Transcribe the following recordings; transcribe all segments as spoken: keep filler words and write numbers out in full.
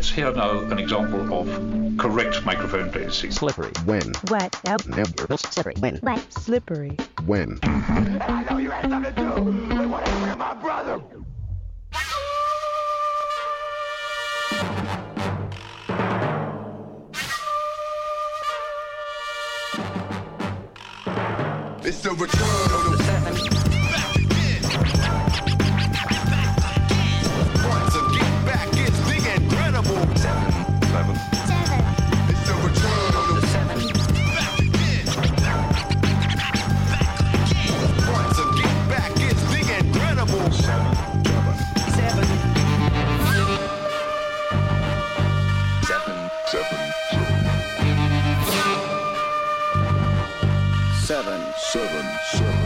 Let's hear now an example of correct microphone placing. Slippery. When. Wet. Nope. Never. Slippery. When. Wet. Slippery. When. I know you had something to do with what happened to my brother. It's the return of the seven. Back again. Once again, back is the incredible seven. Seven. Seven. It's the return of the seven. Back again. Back again. Once again, back is the incredible seven. Seven. Seven. Seven. Seven. Seven. Seven.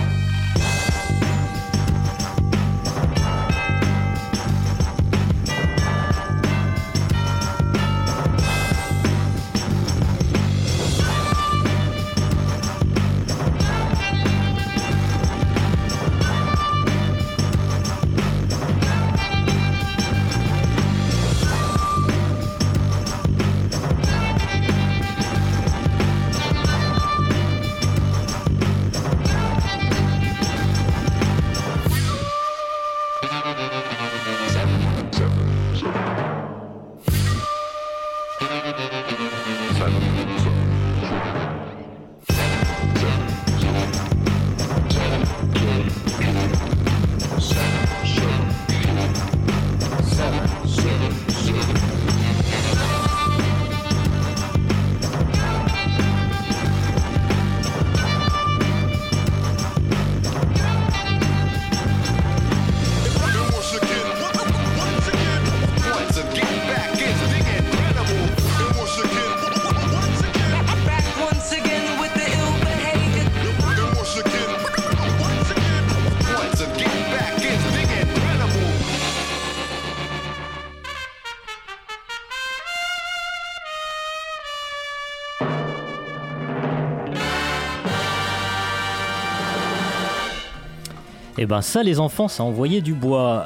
Eh ben ça les enfants, ça envoyait du bois.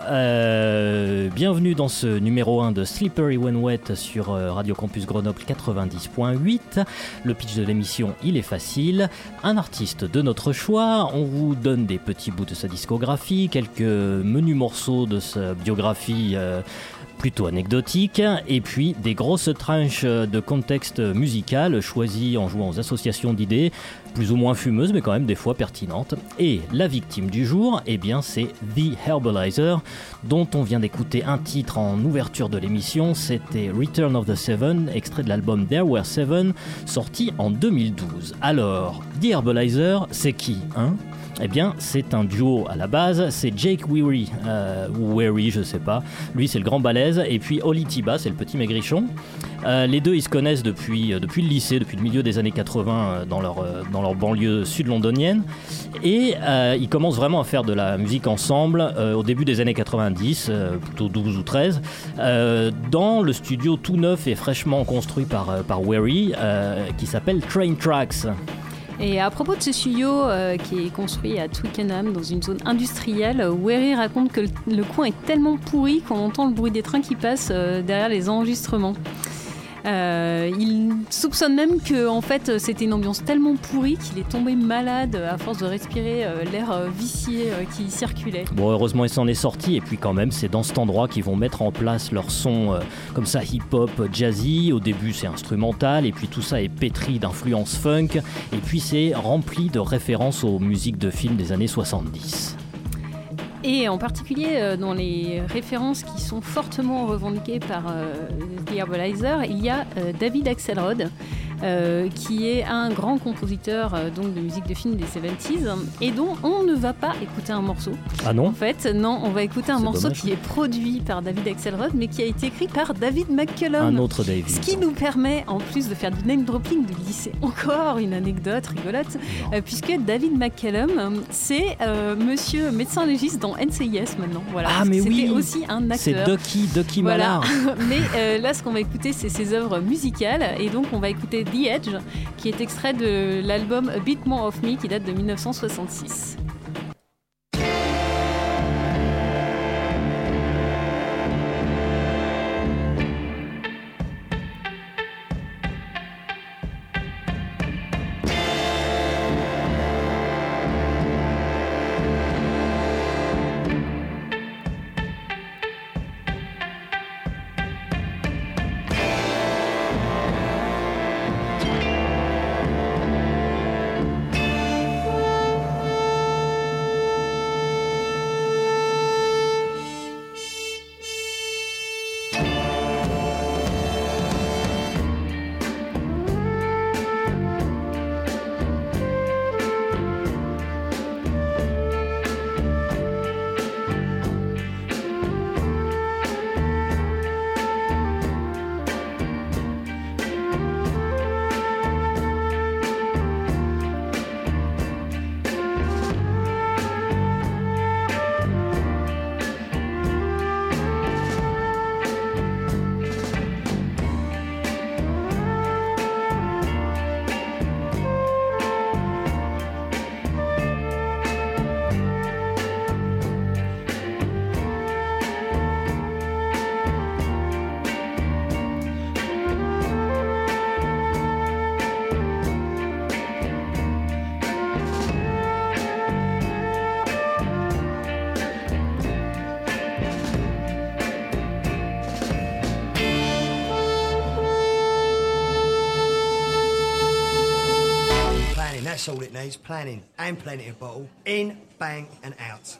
Euh, bienvenue dans ce numéro un de Slippery When Wet sur Radio Campus Grenoble quatre-vingt-dix point huit. Le pitch de l'émission, il est facile. Un artiste de notre choix, on vous donne des petits bouts de sa discographie, quelques menus morceaux de sa biographie euh, plutôt anecdotique, et puis des grosses tranches de contexte musical choisies en jouant aux associations d'idées, plus ou moins fumeuses mais quand même des fois pertinentes. Et la victime du jour, eh bien c'est The Herbalizer, dont on vient d'écouter un titre en ouverture de l'émission. C'était Return of the Seven, extrait de l'album There Were Seven, sorti en deux mille douze. Alors, The Herbalizer, c'est qui, hein ? Eh bien, c'est un duo à la base, c'est Jake Weary, euh, ou Weary, je sais pas. Lui, c'est le grand balèze, et puis Oli Tiba, c'est le petit maigrichon. Euh, les deux, ils se connaissent depuis, euh, depuis le lycée, depuis le milieu des années quatre-vingts, euh, dans, leur, euh, dans leur banlieue sud-londonienne. Et euh, ils commencent vraiment à faire de la musique ensemble euh, au début des années quatre-vingt-dix, euh, plutôt douze ou treize, euh, dans le studio tout neuf et fraîchement construit par, euh, par Weary, euh, qui s'appelle Train Tracks. Et à propos de ce studio euh, qui est construit à Twickenham, dans une zone industrielle, Weary raconte que le, le coin est tellement pourri qu'on entend le bruit des trains qui passent euh, derrière les enregistrements. Euh, il soupçonne même que en fait, c'était une ambiance tellement pourrie qu'il est tombé malade à force de respirer euh, l'air euh, vicié euh, qui circulait. Bon, heureusement il s'en est sorti, et puis quand même c'est dans cet endroit qu'ils vont mettre en place leur son euh, comme ça hip-hop, jazzy. Au début c'est instrumental, et puis tout ça est pétri d'influences funk, et puis c'est rempli de références aux musiques de films des années soixante-dix. Et en particulier euh, dans les références qui sont fortement revendiquées par euh, The Herbalizer, il y a euh, David Axelrod, euh, qui est un grand compositeur euh, donc de musique de film des soixante-dix, et dont on ne va pas écouter un morceau. Ah non ? En fait, non, on va écouter un C'est morceau dommage. qui est produit par David Axelrod, mais qui a été écrit par David McCullum. Un autre David. Ce qui nous permet, en plus de faire du name dropping, de glisser encore une anecdote rigolote, euh, puisque David McCullum, euh, c'est euh, monsieur médecin légiste dans N C I S maintenant. Voilà. Ah mais C'était oui, aussi un acteur. c'est Ducky, Ducky Voilà. Mallard. Mais euh, là, ce qu'on va écouter, c'est ses œuvres musicales, et donc on va écouter The Edge, qui est extrait de l'album A Bit More of Me, qui date de dix-neuf cent soixante-six. That's all it needs, planning and plenty of bottle. In, bang and out.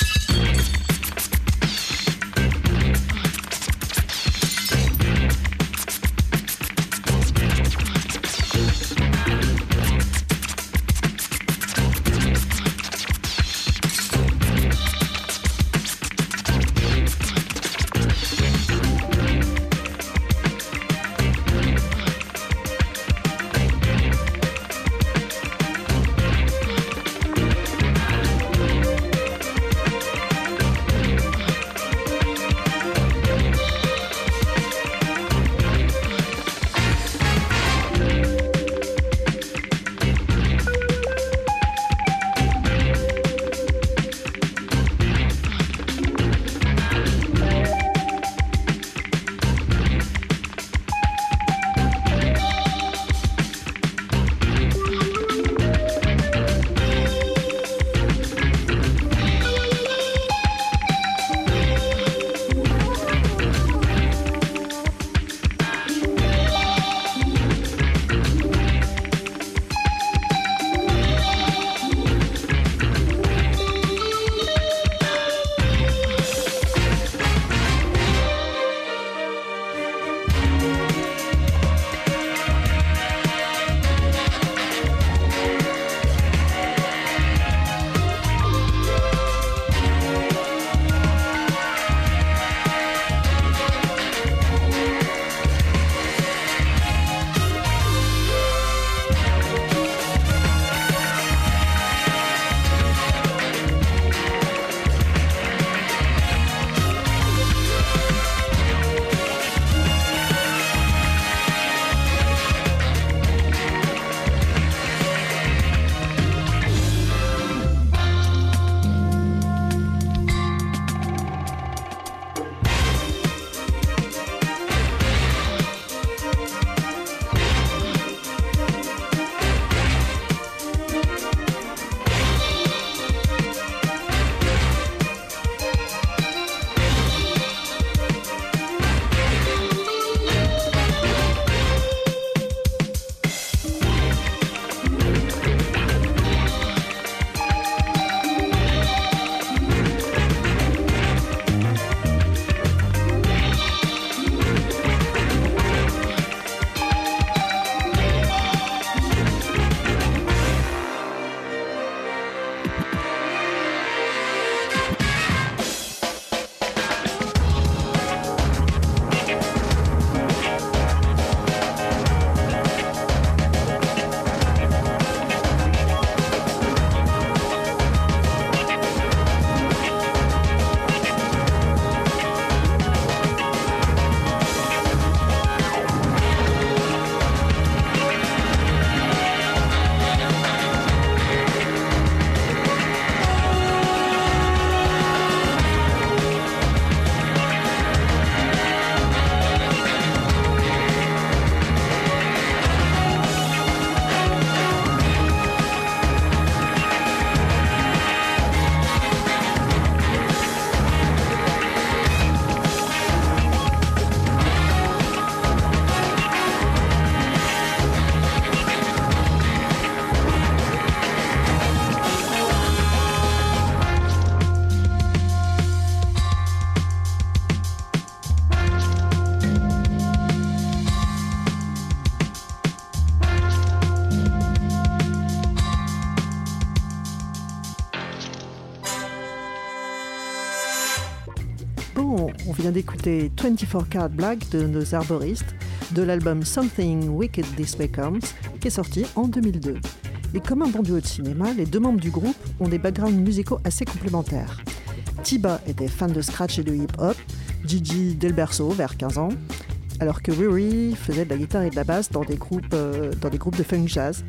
Bon, on vient d'écouter vingt-quatre Karat Black de nos arboristes, de l'album Something Wicked This Way Comes, qui est sorti en deux mille deux. Et comme un bon duo de cinéma, les deux membres du groupe ont des backgrounds musicaux assez complémentaires. Tiba était fan de scratch et de hip-hop, Gigi dès le berceau, vers quinze ans, alors que Riri faisait de la guitare et de la basse dans des groupes, euh, dans des groupes de funk jazz.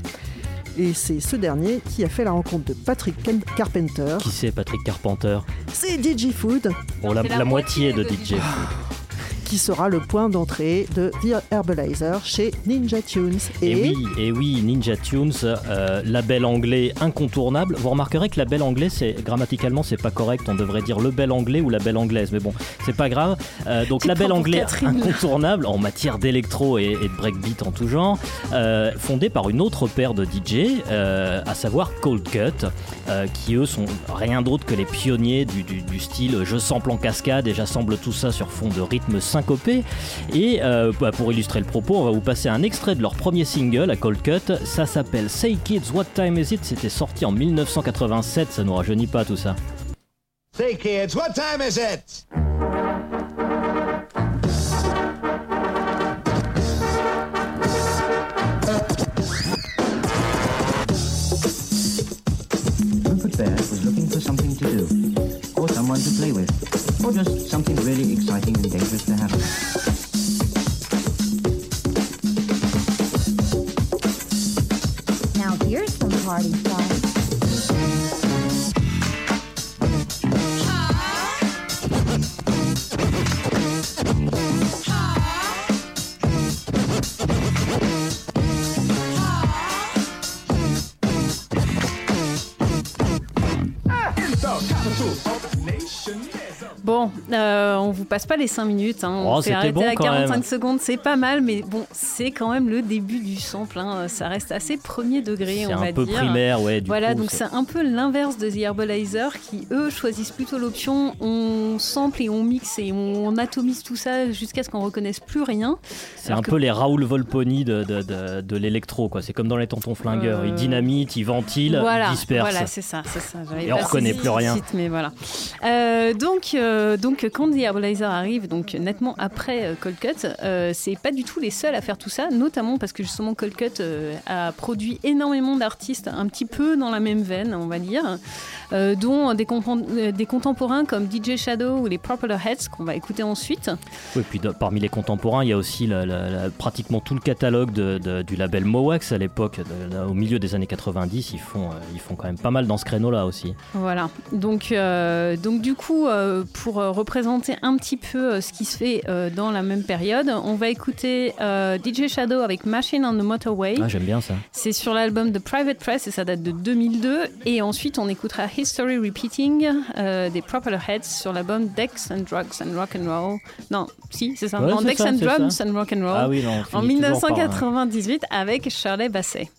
Et c'est ce dernier qui a fait la rencontre de Patrick Carpenter. Qui c'est Patrick Carpenter? C'est D J Food. Bon, la, la, la moitié, moitié de, de D J Food. qui sera le point d'entrée de The Herbalizer chez Ninja Tunes. Et, et oui, et oui, Ninja Tunes, euh, label anglais incontournable. Vous remarquerez que label anglais, c'est, grammaticalement, c'est pas correct. On devrait dire label anglais ou label anglaise, mais bon, c'est pas grave. Euh, donc tu label anglais Catherine. incontournable en matière d'électro et, et de breakbeat en tout genre, euh, fondé par une autre paire de D J, euh, à savoir Cold Cut, euh, qui eux sont rien d'autre que les pionniers du, du, du style je sample en cascade et j'assemble tout ça sur fond de rythme syncopé. Et euh, bah, pour illustrer le propos, on va vous passer un extrait de leur premier single à Cold Cut. Ça s'appelle Say Kids What Time Is It. C'était sorti en dix-neuf cent quatre-vingt-sept. Ça nous rajeunit pas tout ça. Say kids, what time is it? Rupert Bear was looking for something to do, or someone to play with, or just something really exciting and dangerous to happen. Now here's some party fun. Bon, euh, on vous passe pas les cinq minutes, hein. On Oh, fait c'était arrêter bon à quand quarante-cinq même. secondes, c'est pas mal, mais bon, c'est quand même le début du sample, hein. Ça reste assez premier degré, C'est on un va peu dire. primaire, ouais. Du Voilà, coup, donc c'est un peu l'inverse de The Herbalizer qui, eux, choisissent plutôt l'option on sample et on mixe et on atomise tout ça jusqu'à ce qu'on reconnaisse plus rien. C'est Alors un que- peu les Raoul Volponi de, de, de, de l'électro, quoi. C'est comme dans les Tontons Flingueurs. Euh, Ils dynamitent, ils ventilent, Voilà, ils dispersent. voilà, c'est ça, c'est ça. J'avais Et on pas reconnaît saisi plus tout de rien. suite, mais voilà. Euh, donc, euh, donc, quand The Herbalizer arrive, donc nettement après euh, Cold Cut, euh, c'est pas du tout les seuls à faire tout ça, notamment parce que justement Cold Cut euh, a produit énormément d'artistes un petit peu dans la même veine, on va dire, euh, dont des, compon- euh, des contemporains comme D J Shadow ou les Propeller Heads qu'on va écouter ensuite. Oui, puis de- parmi les contemporains, il y a aussi la- la- la- pratiquement tout le catalogue de, de- du label Mowax à l'époque, de- de- au milieu des années quatre-vingt-dix. Ils font, euh, ils font quand même pas mal dans ce créneau-là aussi. Voilà, donc, euh, donc du coup, euh, pour euh, représenter un petit peu euh, ce qui se fait euh, dans la même période, on va écouter euh, D J Shadow avec Machine on the Motorway. Ah, j'aime bien ça. C'est sur l'album The Private Press et ça date de deux mille deux. Et ensuite, on écoutera History Repeating euh, des Propeller Heads sur l'album Decks and Drugs and Rock and Roll. Non, si, c'est ça. Ouais, non, c'est Decks ça, and c'est Drums ça. and Rock and Roll. Ah oui, non, on en finit toujours par un- dix-neuf cent quatre-vingt-dix-huit avec Shirley Bassey.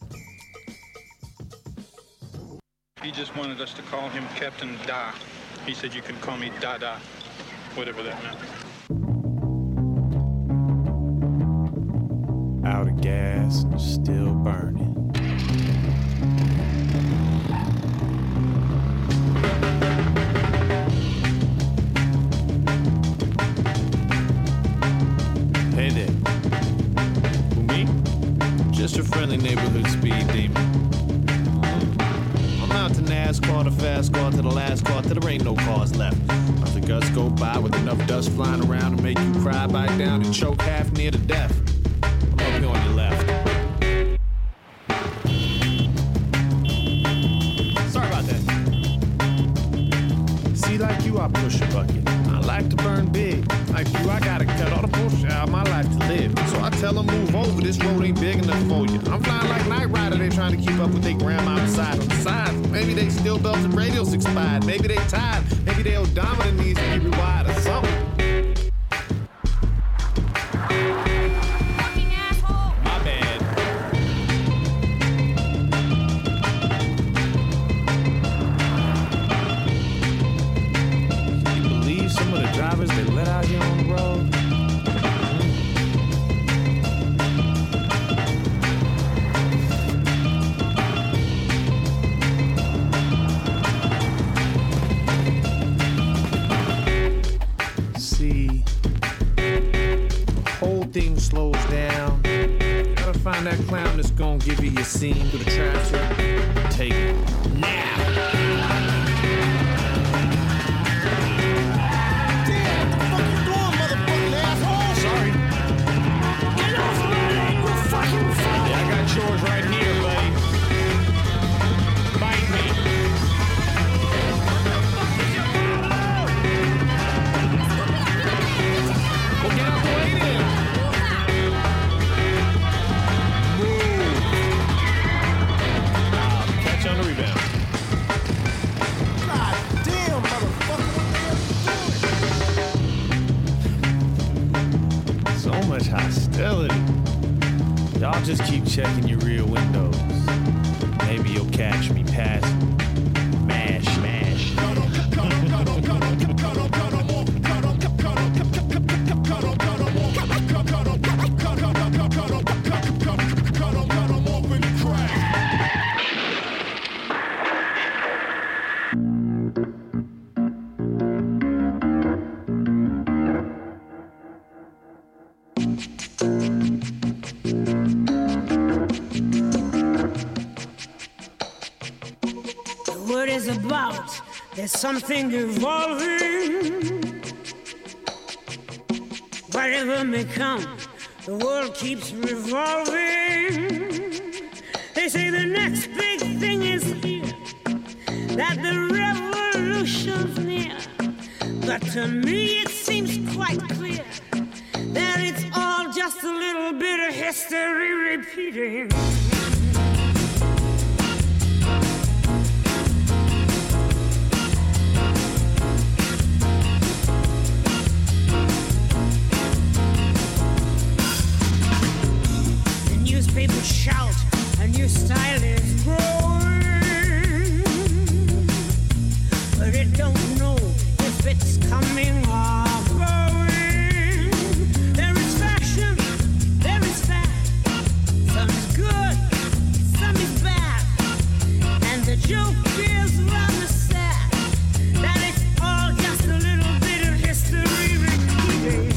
He just wanted us to call him Captain Da. He said you can call me Dada, whatever that meant. Out of gas, still burning. Hey there. Who, me? Just a friendly neighborhood speed demon. I'm out to NASCAR, to fast car, to the last car, till there ain't no cars left. Nothing else go by with enough dust flying around to make you cry, bite down and choke half near to death. I'm up here on your left. Sorry about that. See, like you, I push a bucket. I like to burn big. Like you, I gotta cut all the bullshit out of my life to live. So I tell them move over, this road ain't big enough for you. I'm flying like Knight Rider, they trying to keep up with their grandma outside on the side. Maybe they still belted radios expired. Maybe they tired. Maybe they odometer needs to be rewired or something. My bad. Can you believe some of the drivers they let out here on the road? See, the whole thing slows down. Gotta find that clown that's gonna give you your scene through the traffic. Take it now. Damn, what the fuck you doing, motherfucking asshole? Sorry. Get off my leg, you fucking fool! Yeah, I got chores right here, buddy. Bite me. Well, get out much hostility. Y'all just keep checking your rear windows. Maybe you'll catch me passing. Mash, mash. About there's something evolving. Whatever may come, the world keeps revolving. They say the next big thing is here, that the revolution's near. But to me it seems quite clear that it's all just a little bit of history repeating. People shout, a new style is growing, but it don't know if it's coming or going. There is fashion, there is fat, some is good, some is bad, and the joke is rather sad, that it's all just a little bit of history repeating.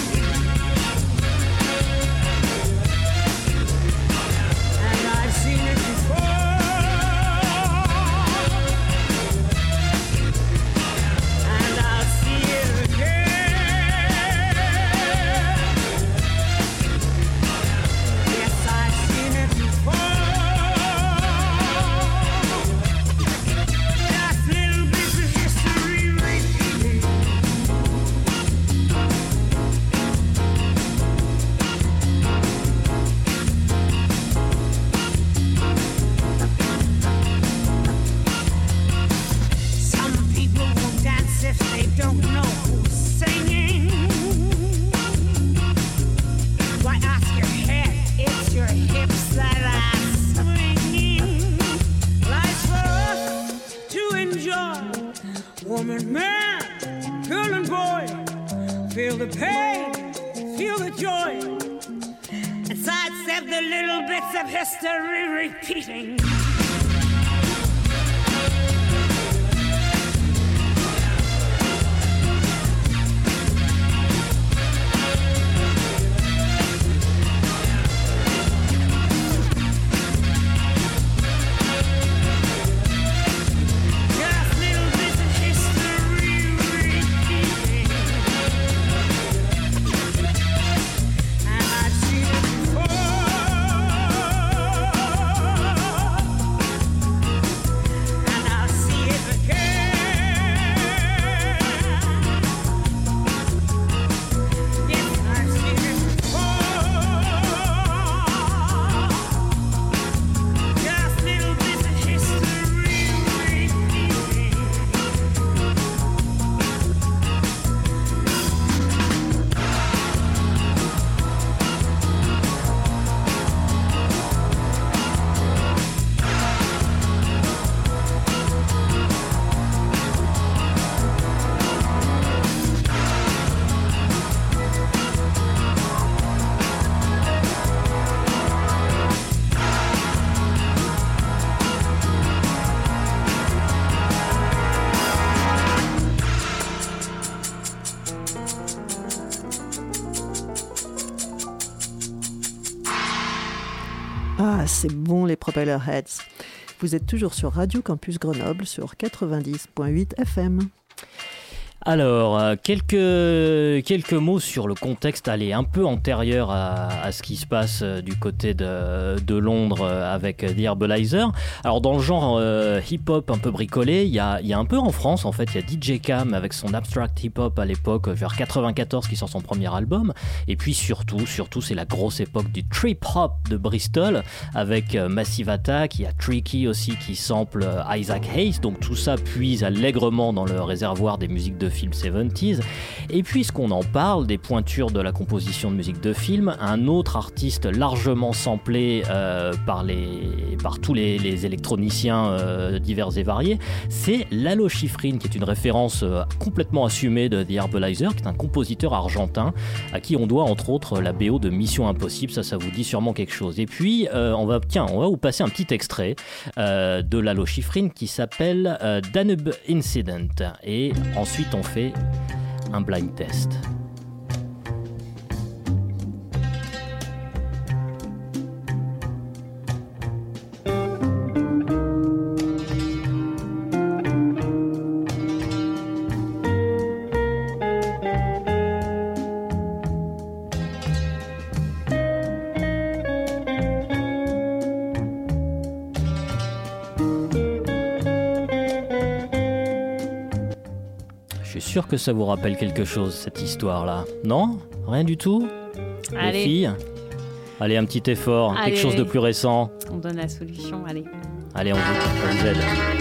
Woman, man, girl and boy, feel the pain, feel the joy, and sidestep the little bits of history repeating. Ah, c'est bon les Propellerheads. Vous êtes toujours sur Radio Campus Grenoble sur quatre-vingt-dix virgule huit F M. Alors, euh, quelques, quelques mots sur le contexte, allez, un peu antérieur à, à ce qui se passe euh, du côté de, de Londres euh, avec The Herbalizer. Alors, dans le genre euh, hip-hop un peu bricolé, il y a, y a un peu en France, en fait, il y a D J Cam avec son Abstract Hip-Hop à l'époque, vers quatre-vingt-quatorze, qui sort son premier album. Et puis surtout, surtout, c'est la grosse époque du trip-hop de Bristol avec euh, Massive Attack. Il y a Tricky aussi qui sample euh, Isaac Hayes. Donc, tout ça puise allègrement dans le réservoir des musiques de film soixante-dix. Et puisqu'on en parle des pointures de la composition de musique de film, un autre artiste largement samplé euh, par, les, par tous les, les électroniciens euh, divers et variés, c'est Lalo Schifrin, qui est une référence euh, complètement assumée de The Herbalizer, qui est un compositeur argentin à qui on doit entre autres la B O de Mission Impossible. Ça, ça vous dit sûrement quelque chose. Et puis, euh, on va, tiens, on va vous passer un petit extrait euh, de Lalo Schifrin qui s'appelle euh, Danube Incident. Et ensuite, on fait un blind test. Je suis sûr que ça vous rappelle quelque chose, cette histoire-là. Non ? Rien du tout ? Allez. Les filles ? Allez, un petit effort, Allez. quelque chose de plus récent. On donne la solution, allez. Allez, on vous, on vous aide.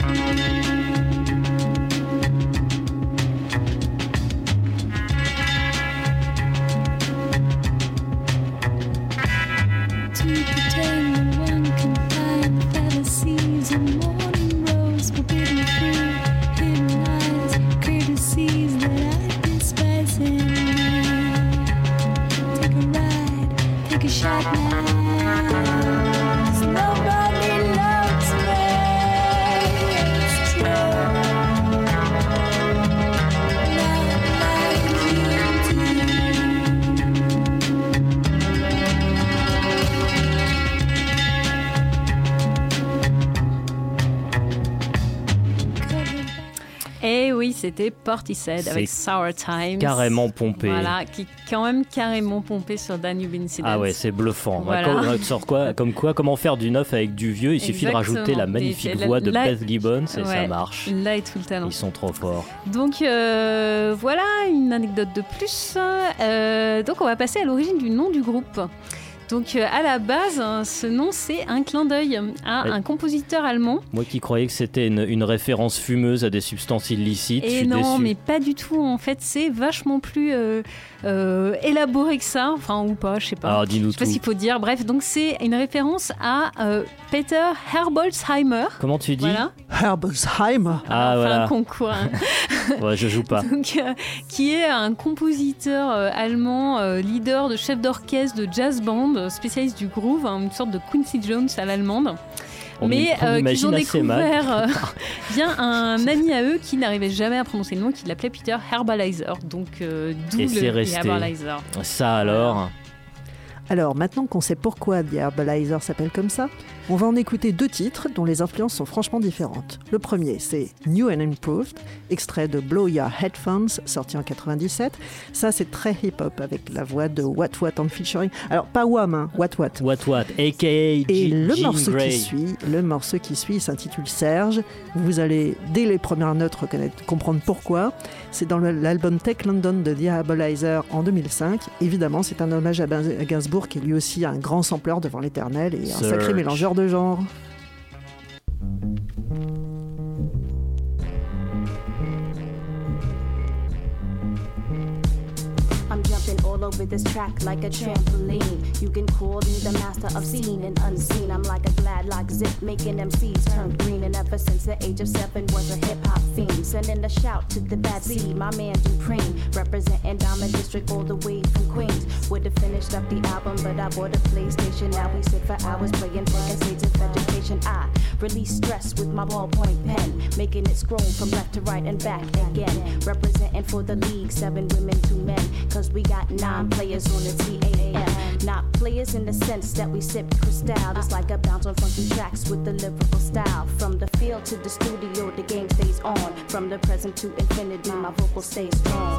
C'était Portishead avec Sour Times. Carrément pompé. Voilà, qui est quand même carrément pompé sur Danube Incident. Ah ouais, c'est bluffant. Voilà. Comme, sort quoi, comme quoi, comment faire du neuf avec du vieux. Il suffit Exactement. de rajouter la magnifique Et voix de là, Beth Gibbons et ouais, ça marche. Là est tout le talent. Ils sont trop forts. Donc euh, voilà une anecdote de plus. Euh, donc on va passer à l'origine du nom du groupe. Donc euh, à la base, hein, ce nom c'est un clin d'œil à Ouais. un compositeur allemand. Moi qui croyais que c'était une, une référence fumeuse à des substances illicites, je Et suis non, déçu. mais pas du tout. En fait, c'est vachement plus euh, euh, élaboré que ça. Enfin, ou pas, je sais pas. Alors dis-nous Je sais pas tout. s'il faut dire. Bref, donc c'est une référence à euh, Peter Herbolzheimer. Comment tu dis Voilà. Herbolzheimer. Ah Enfin, voilà. un concours. hein. Ouais, je joue pas. Donc, euh, qui est un compositeur euh, allemand, euh, leader de chef d'orchestre de jazz band, euh, spécialiste du groove, hein, une sorte de Quincy Jones à l'allemande. On Mais im- on euh, qu'ils imagine ont assez mal. découvert euh, via un ami à eux qui n'arrivait jamais à prononcer le nom, qui l'appelait Peter Herbalizer. Donc euh, d'où Et le c'est resté. Herbalizer. Ça alors. Alors, maintenant qu'on sait pourquoi The Herbalizer s'appelle comme ça, on va en écouter deux titres dont les influences sont franchement différentes. Le premier, c'est New and Improved, extrait de Blow Your Headphones, sorti en quatre-vingt-dix-sept. Ça, c'est très hip-hop, avec la voix de What What en featuring. Alors, pas Wham, hein, What What. What What, a k a. Et Jean le morceau Grey. qui suit, le morceau qui suit s'intitule Serge. Vous allez, dès les premières notes, reconnaître, comprendre pourquoi. C'est dans le- l'album Tech London de The Herbalizer en deux mille cinq. Évidemment, c'est un hommage à, Ben- à Gainsbourg, qui est lui aussi un grand sampleur devant l'éternel et un Search. sacré mélangeur de genres. I'm jumping all over this track like a trampoline. You can call me the master of seen and unseen. I'm like a glad like zip, making M Cs turn green. And ever since the age of seven was a hip hop fiend. Sending a shout to the bad seed, my man Dupreme. Representing Diamond District all the way from Queens. Would've finished up the album, but I bought a PlayStation. Now we sit for hours playing taking states of education. I release stress with my ballpoint pen, making it scroll from left to right and back again. Representing for the league, seven women, two men. Cause we got nine players on the T A M. Not players in the sense that we sip crystal. It's like a bounce on funky tracks with the lyrical style. From the field to the studio, the game stays on. From the present to infinity, my vocal stays strong.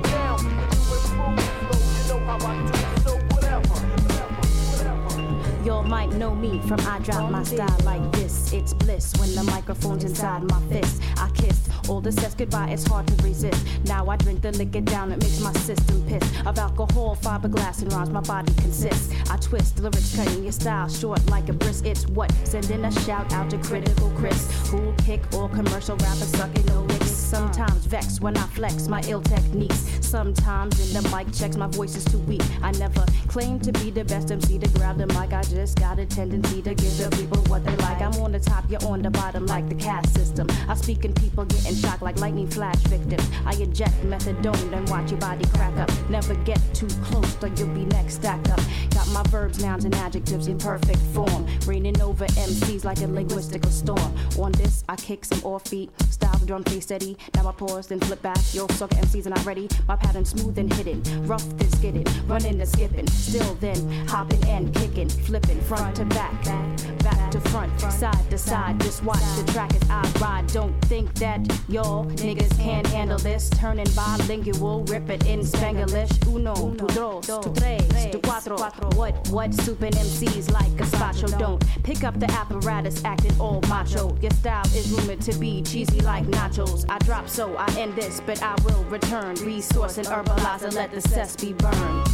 You'll Y'all might know me from I drop my style like this. It's bliss when the microphone's inside my fist. I kiss all the says goodbye, it's hard to resist. Now I drink the liquor down, it makes my system piss. Of alcohol, fiberglass, and rhymes my body consists. I twist lyrics, cutting your style short like a brisk. It's what? Sending a shout out to Critical Chris. Who'll kick all commercial rappers sucking no licks. Sometimes vexed when I flex my ill techniques. Sometimes in the mic checks, my voice is too weak. I never claim to be the best M C to grab the mic. I just got a tendency to give the people what they like. I'm on the top, you're on the bottom like the caste system. I speak and people getting shocked like lightning flash victims. I eject methadone and watch your body crack up. Never get too close or you'll be next stacked up. Got my verbs, nouns, and adjectives in perfect form. Raining over M Cs like a linguistical storm. On this, I kick some offbeat style, drum play steady. Now I pause, then flip back. Yo, sucker M Cs are not ready. My pattern smooth and hidden, rough then skidding, running and skipping. Still then hopping and kicking, flipping front to back, back, back to front, side to side. Just watch the track as I ride. Don't think that y'all niggas can't handle this. Turning bilingual, rip it in Spanglish. Uno, tu dos, tu tres, tu cuatro. What, what, super M Cs like gazpacho. Don't pick up the apparatus acting all macho. Your style is rumored to be cheesy like nachos. I drop so I end this, but I will return. Resource and herbalizer, let the cess be burned.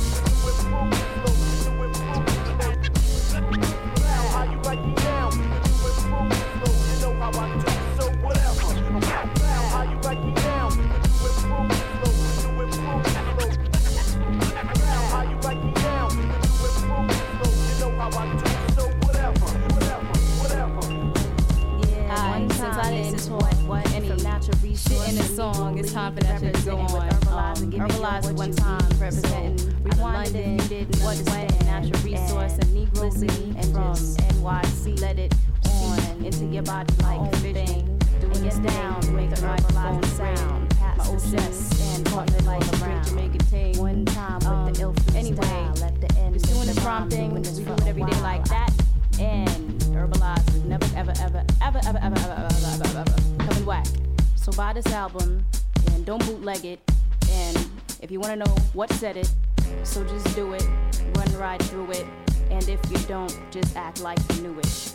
How you like me now? You know how I do, so whatever. How you like me now? You improve slow, you improve slow. How you like me now? You improve slow, you know how I do, so whatever, whatever, whatever. Yeah, one since I didn't what what any natural resource in a song, it's time for that shit to go on. Um, Herbalizer one time representing London, what is when natural resource and Negro City and from N Y C. Let it on into your body like thing. Doing it down, make the microphone sound. My success and partner like around. Jamaican ting one time with the ill freestyle. Anyway, let the end. Just doing the prompting. We do it every day like that. And Herbalizer never ever ever ever ever ever ever ever ever ever coming whack. So buy this album and don't bootleg it. And if you want to know what said it, so just do it, run right through it. And if you don't, just act like you knew it.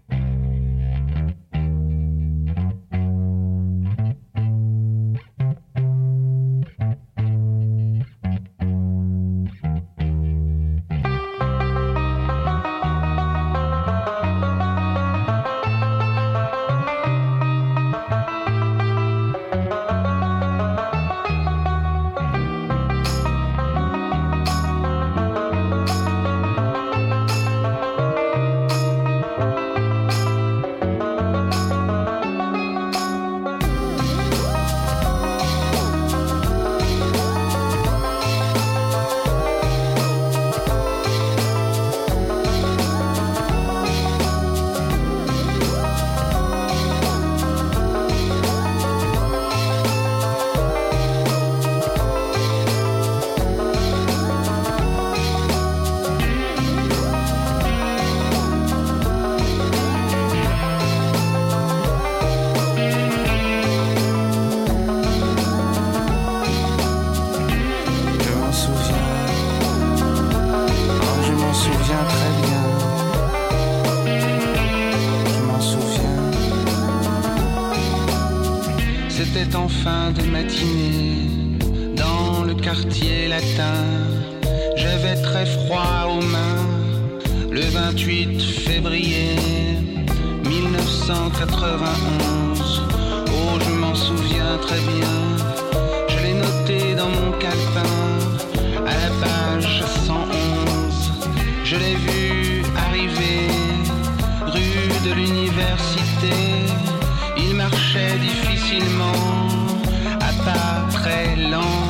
C'était en fin de matinée, dans le quartier latin. J'avais très froid aux mains, le vingt-huit février mille neuf cent quatre-vingt-onze. Oh, je m'en souviens très bien, je l'ai noté dans mon calepin, à la page cent onze. Je l'ai vu arriver, rue de l'université. Il marchait difficilement, à pas très lent.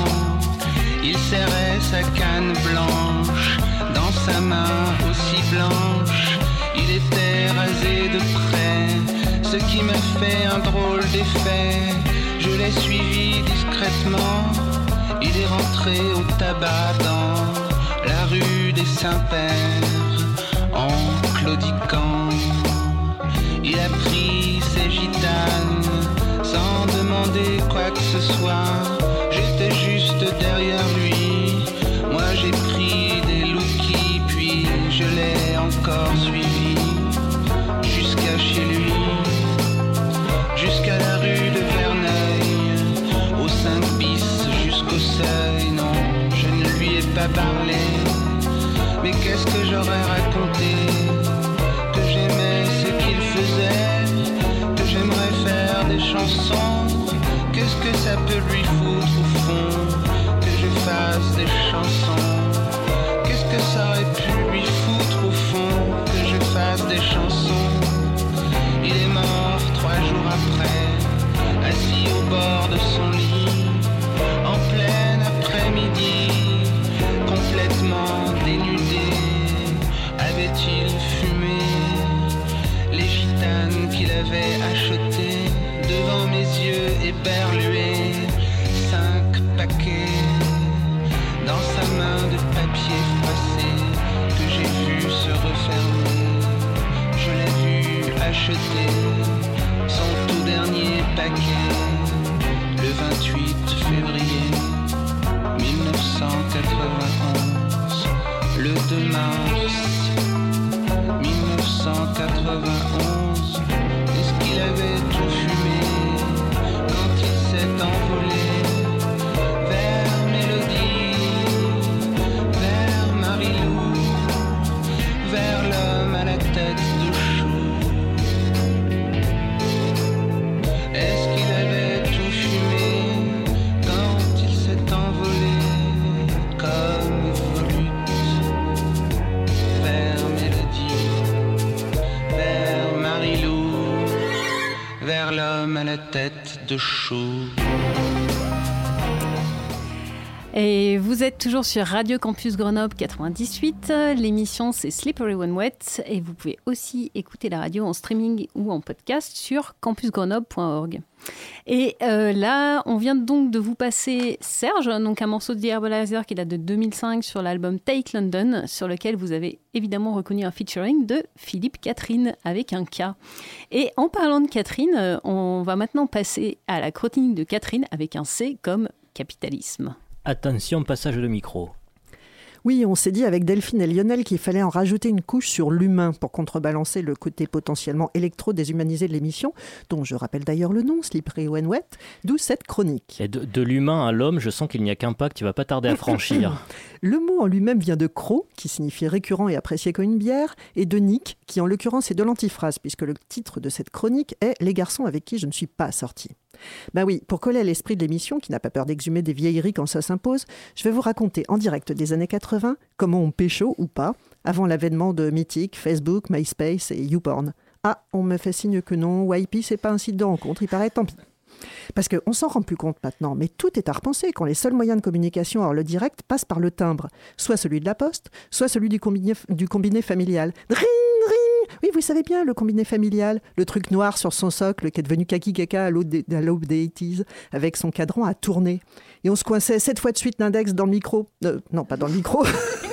Il serrait sa canne blanche, dans sa main aussi blanche. Il était rasé de près, ce qui m'a fait un drôle d'effet. Je l'ai suivi discrètement, il est rentré au tabac dans la rue des Saints-Pères, en claudiquant. Il a pris ses gitanes, sans demander quoi que ce soit. J'étais juste derrière lui, moi j'ai pris des lookies, puis je l'ai encore suivi. Mais qu'est-ce que j'aurais raconté? Que j'aimais ce qu'il faisait, que j'aimerais faire des chansons. Qu'est-ce que ça peut lui foutre au fond, que je fasse des chansons? Qu'est-ce que ça aurait pu lui foutre au fond, que je fasse des chansons? Il est mort trois jours après, assis au bord de son lit, en plein après-midi, complètement dénudé. Avait-il fumé les gitanes qu'il avait achetées devant mes yeux éberlués? Cinq paquets dans sa main de papier froissé que j'ai vu se refermer. Je l'ai vu acheter son tout dernier paquet le vingt-huit février mille neuf cent quatre-vingt-onze, le deux mars mille neuf cent quatre-vingt-onze. Est-ce qu'il avait tout fumé quand il s'est envolé vers Mélodie, vers Marilou, vers l'homme à la tête de chou? Est-ce qu'il avait tout fumé quand il s'est envolé comme volute vers Mélodie, vers Marilou, vers l'homme à la tête de chou? Et vous êtes toujours sur Radio Campus Grenoble quatre-vingt-dix-huit. L'émission, c'est Slippery When Wet. Et vous pouvez aussi écouter la radio en streaming ou en podcast sur campus grenoble point org. Et euh, là, on vient donc de vous passer Serge, donc un morceau de The Herbalizer qui date de deux mille cinq sur l'album Take London, sur lequel vous avez évidemment reconnu un featuring de Philippe Catherine avec un K. Et en parlant de Catherine, on va maintenant passer à la chronique de Catherine avec un C comme capitalisme. Attention, passage de micro. Oui, on s'est dit avec Delphine et Lionel qu'il fallait en rajouter une couche sur l'humain pour contrebalancer le côté potentiellement électro-déshumanisé de l'émission, dont je rappelle d'ailleurs le nom, Slippery When Wet, d'où cette chronique. Et de, de l'humain à l'homme, je sens qu'il n'y a qu'un pas que tu vas pas tarder à franchir. Le mot en lui-même vient de cro, qui signifie récurrent et apprécié comme une bière, et de nick, qui en l'occurrence est de l'antiphrase, puisque le titre de cette chronique est « Les garçons avec qui je ne suis pas sortie ». Ben oui, pour coller à l'esprit de l'émission, qui n'a pas peur d'exhumer des vieilleries quand ça s'impose, je vais vous raconter en direct des années quatre-vingts comment on pécho ou pas, avant l'avènement de Mythic, Facebook, MySpace et YouPorn. Ah, on me fait signe que non, Y P c'est pas un site de rencontre, il paraît, tant pis. Parce qu'on s'en rend plus compte maintenant, mais tout est à repenser quand les seuls moyens de communication hors le direct passent par le timbre, soit celui de la poste, soit celui du combiné, du combiné familial. Ring, ring. Oui, vous savez bien, le combiné familial, le truc noir sur son socle qui est devenu kaki caca à l'aube des, à l'aube des eighties, avec son cadran à tourner. Et on se coinçait sept fois de suite l'index dans le micro. Euh, non, pas dans le micro.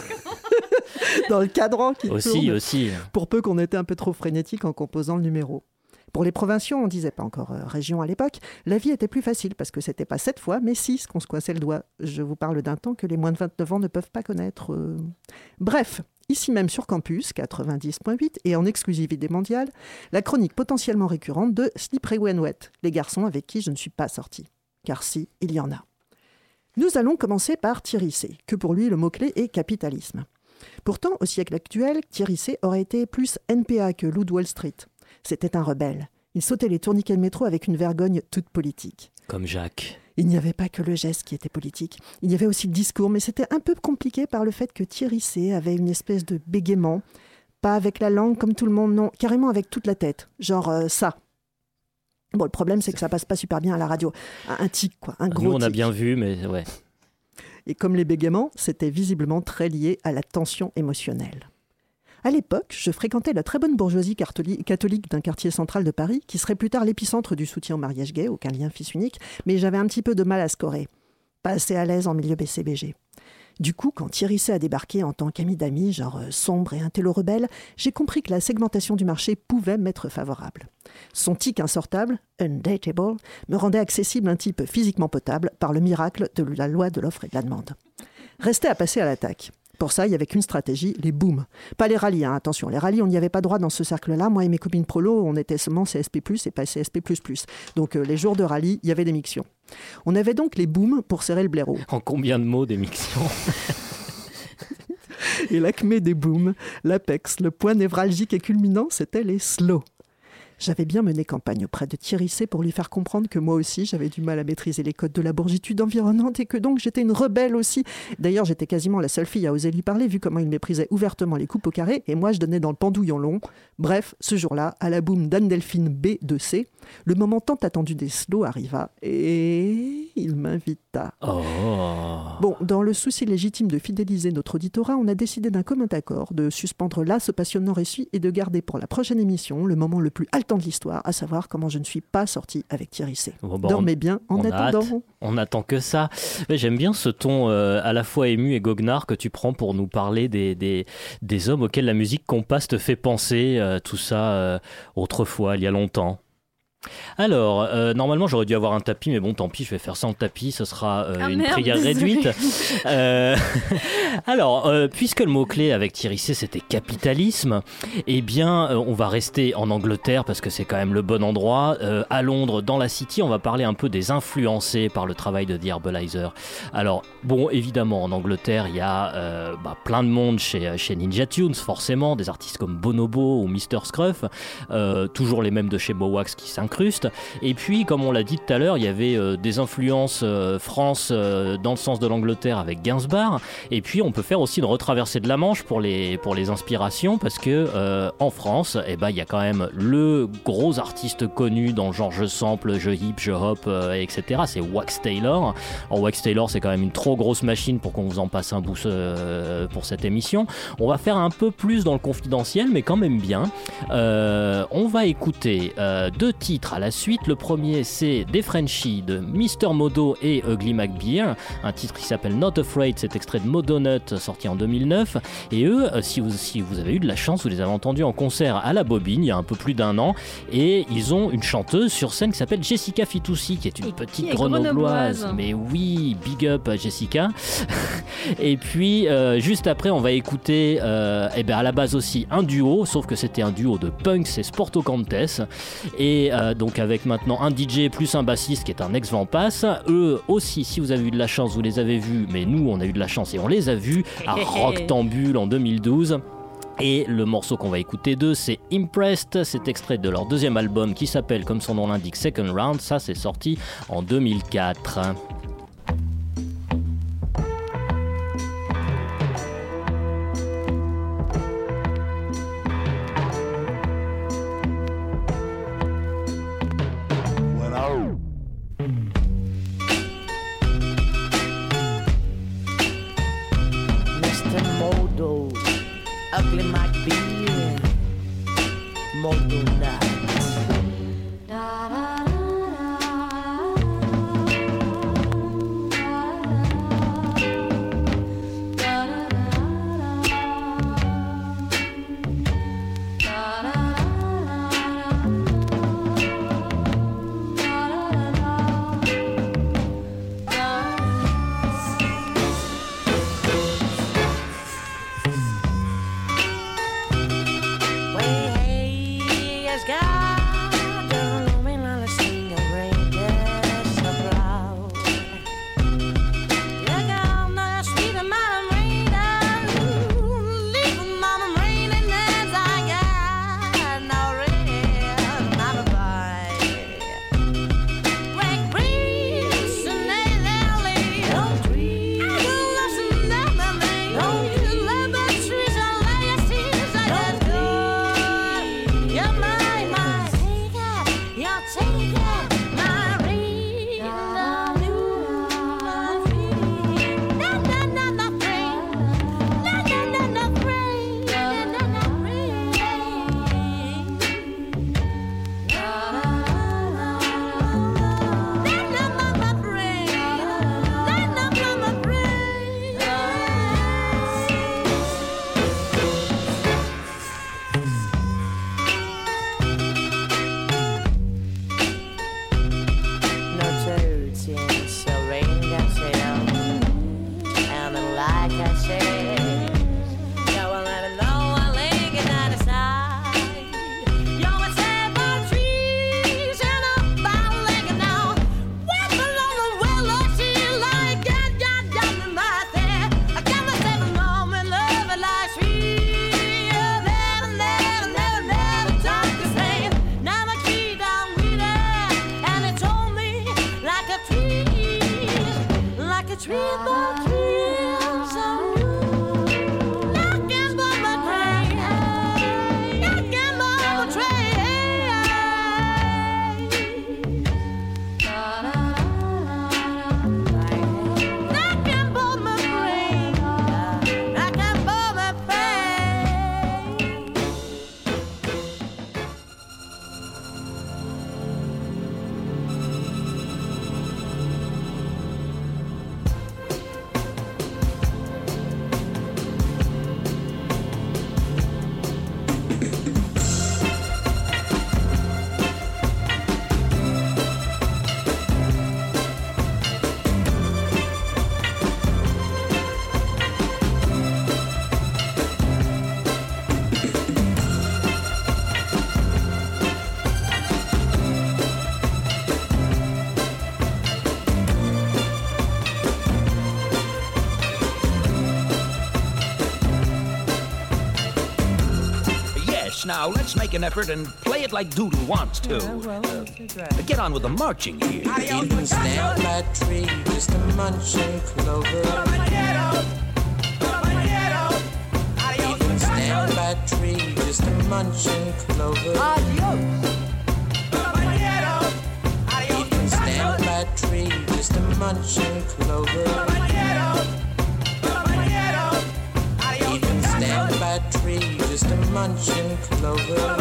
Dans le cadran qui aussi, tourne. Aussi, pour peu qu'on était un peu trop frénétique en composant le numéro. Pour les provinciaux, on ne disait pas encore euh, région à l'époque, la vie était plus facile parce que c'était pas sept fois, mais six qu'on se coinçait le doigt. Je vous parle d'un temps que les moins de vingt-neuf ans ne peuvent pas connaître. Euh... Bref, ici même sur Campus quatre-vingt-dix point huit et en exclusivité mondiale, la chronique potentiellement récurrente de Slippery When Wet, les garçons avec qui je ne suis pas sortie. Car si, il y en a. Nous allons commencer par Thierry C, que pour lui le mot-clé est capitalisme. Pourtant, au siècle actuel, Thierry C aurait été plus N P A que Lou de Wall Street. C'était un rebelle. Il sautait les tourniquets de métro avec une vergogne toute politique. Comme Jacques. Il n'y avait pas que le geste qui était politique. Il y avait aussi le discours, mais c'était un peu compliqué par le fait que Thierry C avait une espèce de bégaiement. Pas avec la langue comme tout le monde, non. Carrément avec toute la tête. Genre euh, ça. Bon, le problème, c'est que ça passe pas super bien à la radio. Un, un tic, quoi. Un gros Nous, on a tic. bien vu, mais ouais. Et comme les bégaiements, c'était visiblement très lié à la tension émotionnelle. À l'époque, je fréquentais la très bonne bourgeoisie catholique d'un quartier central de Paris, qui serait plus tard l'épicentre du soutien au mariage gay, aucun lien fils unique, mais j'avais un petit peu de mal à scorer. Pas assez à l'aise en milieu B C B G. Du coup, quand Thierry C a débarqué en tant qu'ami d'amis, genre euh, sombre et intello-rebelle, j'ai compris que la segmentation du marché pouvait m'être favorable. Son tic insortable, undateable, me rendait accessible un type physiquement potable par le miracle de la loi de l'offre et de la demande. Restait à passer à l'attaque. Pour ça, il n'y avait qu'une stratégie, les booms. Pas les rallyes, hein, attention. Les rallyes, on n'y avait pas droit dans ce cercle-là. Moi et mes copines prolo, on était seulement C S P plus, et pas C S P plus plus. Donc euh, les jours de rallye, il y avait des mictions. On avait donc les booms pour serrer le blaireau. En combien de mots des mictions? Et l'acmé des booms, l'apex, le point névralgique et culminant, c'était les slows. J'avais bien mené campagne auprès de Thierry C pour lui faire comprendre que moi aussi j'avais du mal à maîtriser les codes de la bourgitude environnante et que donc j'étais une rebelle aussi. D'ailleurs j'étais quasiment la seule fille à oser lui parler vu comment il méprisait ouvertement les coupes au carré et moi je donnais dans le pendouillon long. Bref, ce jour-là, à la boum d'Anne-Delphine B de C, le moment tant attendu des slows arriva et il m'invita. Oh. Bon, dans le souci légitime de fidéliser notre auditorat, on a décidé d'un commun accord de suspendre là ce passionnant récit et de garder pour la prochaine émission le moment le plus haletant de l'histoire, à savoir comment je ne suis pas sortie avec Thierry C. Bon, bon, Dormez on, bien en on attendant. Hâte. On attend que ça. Mais j'aime bien ce ton euh, à la fois ému et goguenard que tu prends pour nous parler des, des, des hommes auxquels la musique qu'on passe te fait penser, euh, tout ça euh, autrefois, il y a longtemps. Alors, euh, normalement j'aurais dû avoir un tapis, mais bon tant pis, je vais faire sans tapis, ce sera euh, ah une merde, prière désolé. réduite. Euh, alors, euh, puisque le mot-clé avec Thierry C c'était capitalisme, eh bien euh, on va rester en Angleterre parce que c'est quand même le bon endroit. Euh, à Londres, dans la City, on va parler un peu des influencés par le travail de The Herbalizer. Alors, bon, évidemment en Angleterre, il y a euh, bah, plein de monde chez, chez Ninja Tunes, forcément, des artistes comme Bonobo ou mister Scruff, euh, toujours les mêmes de chez Mowax qui s'incrustent. Et puis, comme on l'a dit tout à l'heure, il y avait euh, des influences euh, France euh, dans le sens de l'Angleterre avec Gainsbourg. Et puis, on peut faire aussi une retraversée de la Manche pour les, pour les inspirations parce que euh, en France, eh ben, il y a quand même le gros artiste connu dans le genre je sample, je hip, je hop, euh, et cetera. C'est Wax Taylor. Alors, Wax Taylor, c'est quand même une trop grosse machine pour qu'on vous en passe un bout euh, pour cette émission. On va faire un peu plus dans le confidentiel, mais quand même bien. Euh, on va écouter euh, deux titres à la suite. Le premier, c'est des Frenchies de mister Modo et Ugly McBeer, un titre qui s'appelle Not Afraid, c'est extrait de Modo Nut sorti en deux mille neuf. Et eux, si vous, si vous avez eu de la chance, vous les avez entendus en concert à la Bobine il y a un peu plus d'un an, et ils ont une chanteuse sur scène qui s'appelle Jessica Fitoussi, qui est une et petite grenobloise. Mais oui, big up à Jessica. Et puis euh, juste après, on va écouter euh, eh ben, à la base aussi un duo, sauf que c'était un duo de punk, c'est Sporto Cantes, et euh, donc avec maintenant un D J plus un bassiste qui est un ex-Vampas. Eux aussi, si vous avez eu de la chance, vous les avez vus, mais nous on a eu de la chance et on les a vus à Rocktambule en deux mille douze. Et le morceau qu'on va écouter d'eux, c'est Impressed, c'est extrait de leur deuxième album qui s'appelle, comme son nom l'indique, Second Round. Ça, c'est sorti en deux mille quatre. mister Modo, Ugly McBeer, Modo Nut. Hey, hey, yes, God. treat the thrills of you. Knocking for my train, knocking for my train. Knocking for my brain, knocking for my brain. Yes, now let's make an effort and play it like Doodle wants to. Uh, get on with the marching here. You can stand by a tree just a munching clover. You can stand by a tree just a munching clover. You can stand by a tree just a munching clover. You can stand by a tree just a munching clover.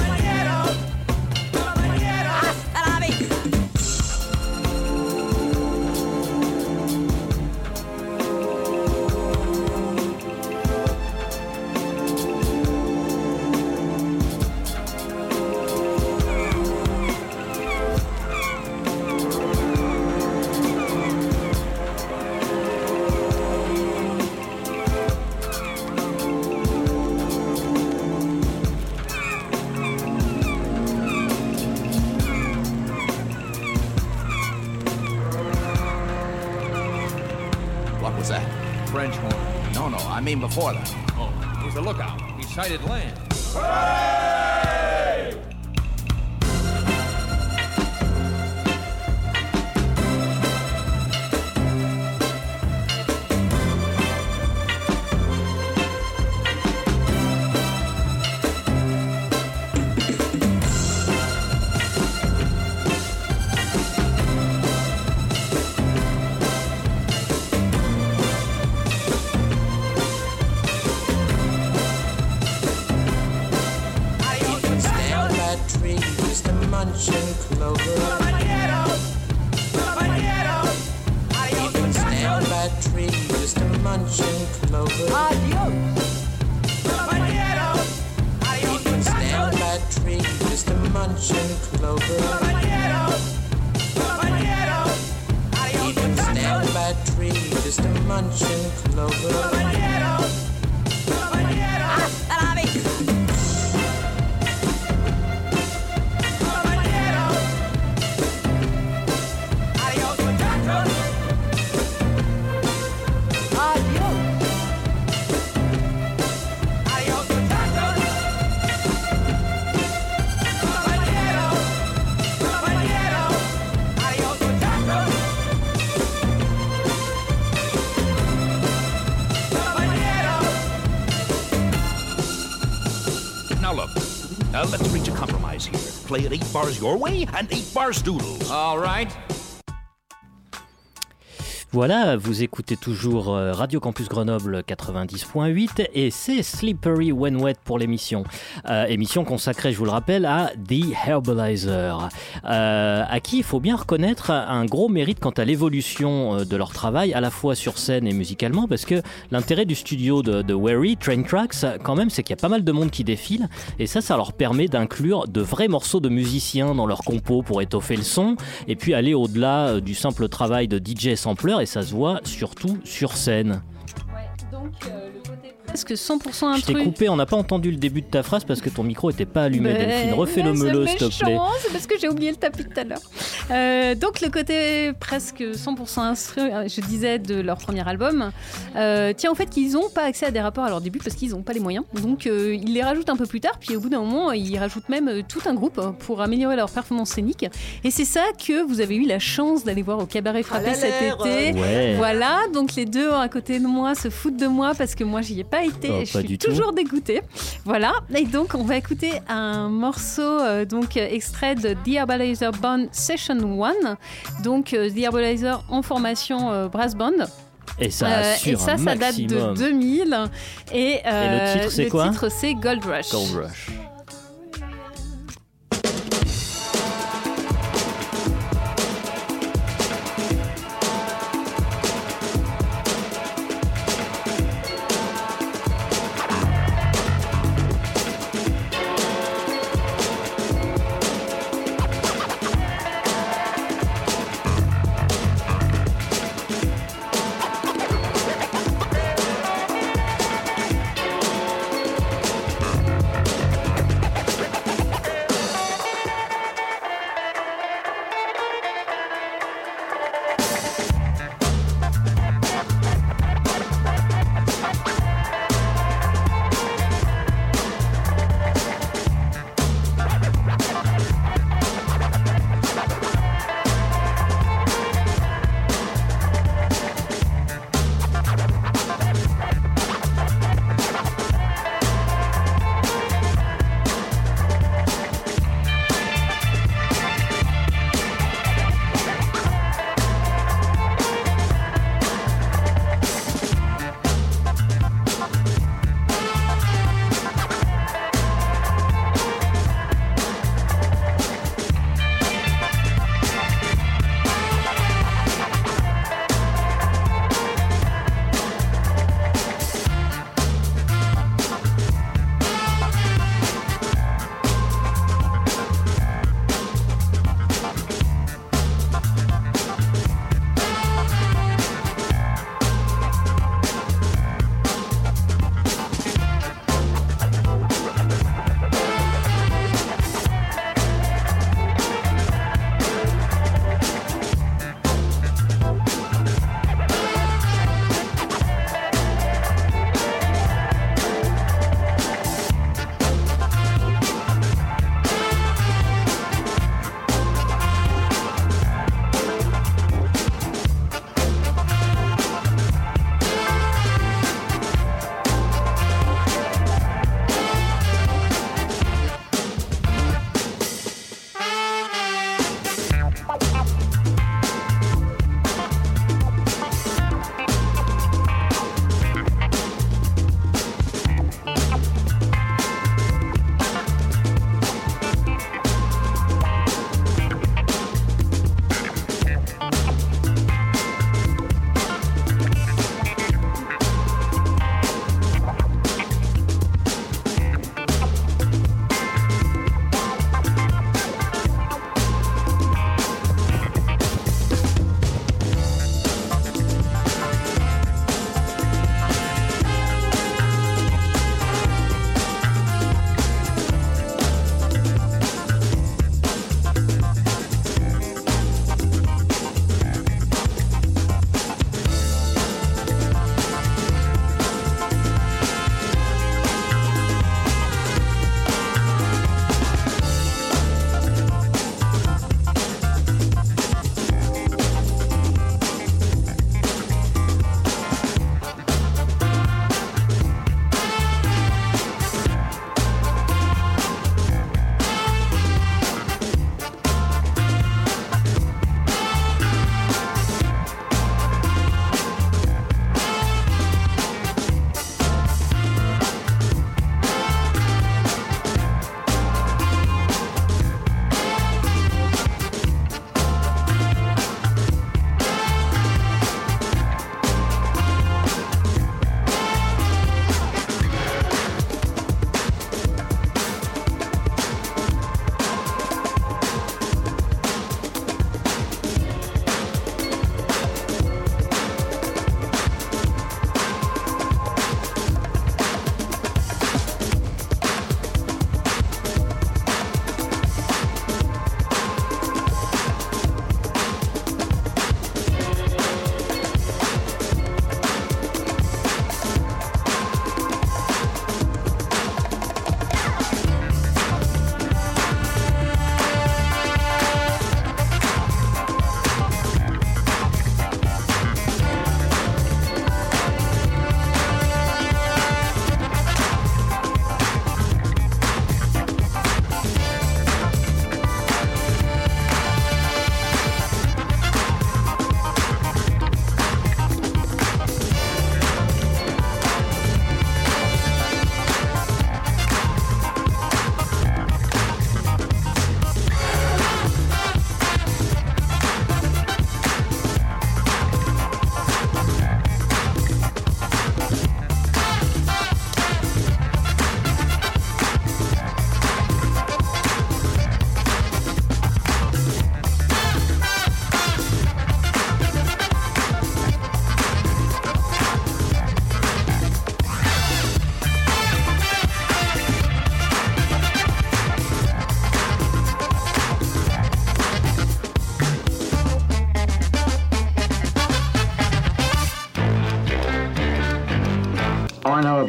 What was that? French horn. No, no, I mean before that. Oh, it was the lookout. He sighted land. Munching clover. You can stand by a tree just a munching clover. You can stand by a tree just a munching clover. You can stand by a tree just a munching clover. Now look, uh, let's reach a compromise here. Play it eight bars your way and eight bars Doodles. All right. Voilà, vous écoutez toujours Radio Campus Grenoble quatre-vingt-dix point huit et c'est Slippery When Wet pour l'émission. Euh, émission consacrée, je vous le rappelle, à The Herbalizer, euh, à qui il faut bien reconnaître un gros mérite quant à l'évolution de leur travail, à la fois sur scène et musicalement, parce que l'intérêt du studio de, de Wary, Train Tracks, quand même, c'est qu'il y a pas mal de monde qui défile, et ça, ça leur permet d'inclure de vrais morceaux de musiciens dans leur compo pour étoffer le son, et puis aller au-delà du simple travail de D J sampler, et ça se voit surtout sur scène. Ouais, donc euh, le côté Est-ce que cent pour cent Je t'ai intrus. coupé, on n'a pas entendu le début de ta phrase parce que ton micro était pas allumé, Mais- Delphine. Refais-le mais meleux, c'est s'il te plaît. méchant, c'est parce que j'ai oublié le tapis tout à l'heure. Euh, donc le côté presque cent pour cent instru, je disais, de leur premier album, euh, tiens au fait qu'ils n'ont pas accès à des rappeurs à leur début parce qu'ils n'ont pas les moyens. Donc euh, ils les rajoutent un peu plus tard, puis au bout d'un moment, ils rajoutent même euh, tout un groupe pour améliorer leur performance scénique. Et c'est ça que vous avez eu la chance d'aller voir au Cabaret Frappé Ah, la cet l'air, été. Ouais. Voilà, donc les deux à côté de moi se foutent de moi parce que moi j'y ai pas été Oh, et je pas suis du tout. toujours dégoûtée. Voilà, et donc on va écouter un morceau euh, donc euh, extrait de The Herbalizer Band Session un, donc euh, The Herbalizer en formation euh, brass band. Et ça Euh, assure et ça, un ça date maximum. de deux mille. Et, euh, Et le titre, c'est quoi ? Le titre, c'est Gold Rush. Gold Rush. Thank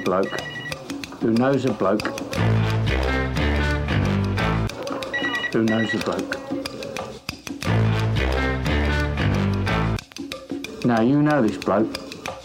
bloke who knows a bloke who knows a bloke. Now you know this bloke.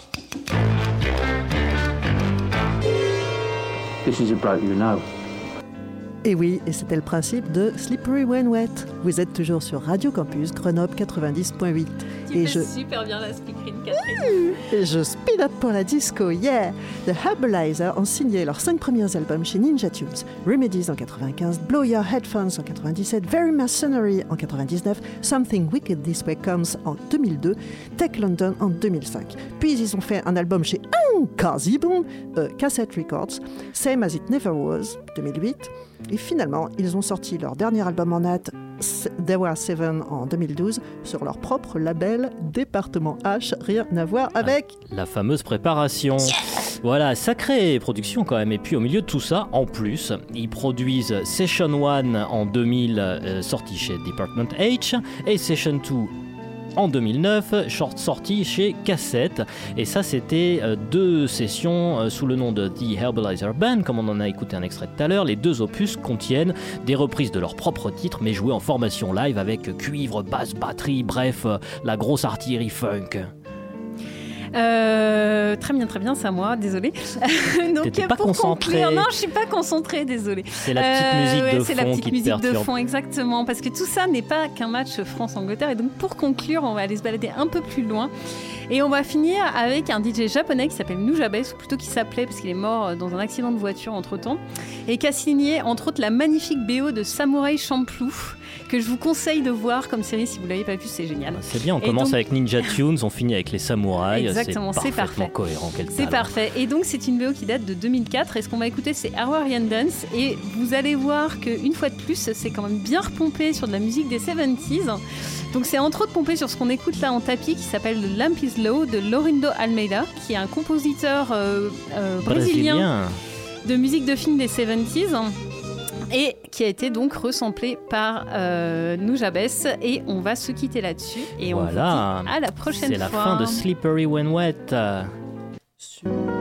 This is a bloke you know. Et oui, et c'était le principe de Slippery When Wet. Vous êtes toujours sur Radio Campus Grenoble quatre-vingt-dix point huit. Tu et fais je... super bien la speakerine, Catherine. Et je speed up pour la disco, yeah! The Herbalizer ont signé leurs cinq premiers albums chez Ninja Tunes. Remedies en quatre-vingt-quinze, Blow Your Headphones en quatre-vingt-dix-sept, Very Mercenary en quatre-vingt-dix-neuf, Something Wicked This Way Comes en deux mille deux, Tech London en deux mille cinq. Puis ils ont fait un album chez Kazibon, euh, Cassette Records, Same As It Never Was, deux mille huit. Et finalement, ils ont sorti leur dernier album en date, There Were Seven, en deux mille douze, sur leur propre label Département H, rien à voir avec... La fameuse préparation. Voilà, sacrée production quand même. Et puis au milieu de tout ça, en plus, ils produisent Session un en deux mille, euh, sorti chez Department H, et Session deux en deux mille neuf, short sorti chez Cassette. Et ça, c'était euh, deux sessions euh, sous le nom de The Herbalizer Band, comme on en a écouté un extrait tout à l'heure. Les deux opus contiennent des reprises de leurs propres titres, mais jouées en formation live avec cuivre, basse, batterie, bref, euh, la grosse artillerie funk. Euh, très bien, très bien, c'est à moi, désolée. Donc, T'étais pas pour concentrée. conclure, non, je suis pas concentrée, désolée. C'est la petite musique ouais, de c'est fond la petite qui te musique de perturbe. fond, exactement, parce que tout ça n'est pas qu'un match France-Angleterre. Et donc, pour conclure, on va aller se balader un peu plus loin. Et on va finir avec un D J japonais qui s'appelle Nujabes, ou plutôt qui s'appelait, parce qu'il est mort dans un accident de voiture entre-temps, et qui a signé, entre autres, la magnifique B O de Samurai Champloo, que je vous conseille de voir comme série. Si vous l'avez pas vu, c'est génial. C'est bien, on Et commence donc... avec Ninja Tunes, on finit avec les samouraïs. Exactement, c'est, c'est parfaitement parfait. cohérent. Quel C'est talent. parfait. Et donc, c'est une B O qui date de deux mille quatre. Et ce qu'on va écouter, c'est Hawaiian Dance. Et vous allez voir qu'une fois de plus, c'est quand même bien repompé sur de la musique des soixante-dix. Donc, c'est entre autres pompé sur ce qu'on écoute là en tapis, qui s'appelle The Lamp is Low de Laurindo Almeida, qui est un compositeur euh, euh, brésilien, brésilien de musique de film des soixante-dix. Et qui a été donc resamplé par euh, Nujabes. Et on va se quitter là-dessus. Et voilà. on vous dit à la prochaine c'est fois. C'est la fin de Slippery When Wet. Sur